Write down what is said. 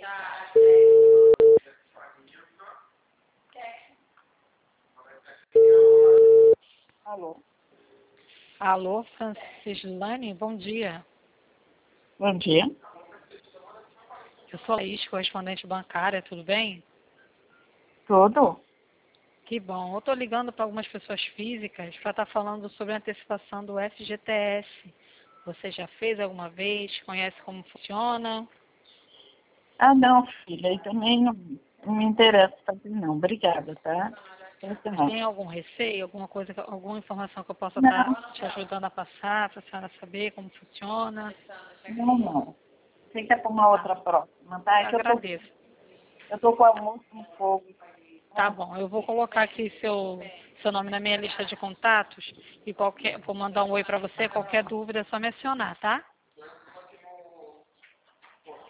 Alô. Alô, Francislane, bom dia. Bom dia. Eu sou a Laís, correspondente bancária, tudo bem? Tudo? Que bom. Eu estou ligando para algumas pessoas físicas para estar falando sobre a antecipação do FGTS. Você já fez alguma vez? Conhece como funciona? Ah, não, filha. Aí também não me interessa fazer, não. Obrigada, tá? Esse não. Tem algum receio, alguma coisa, alguma informação que eu possa Não, estar te ajudando a passar, para a senhora saber como funciona? não. Fica para uma outra próxima, tá? É que Agradeço. eu tô com a almoço no fogo. Tá bom, eu vou colocar aqui seu nome na minha lista de contatos e vou mandar um oi para você. Qualquer dúvida é só mencionar, tá?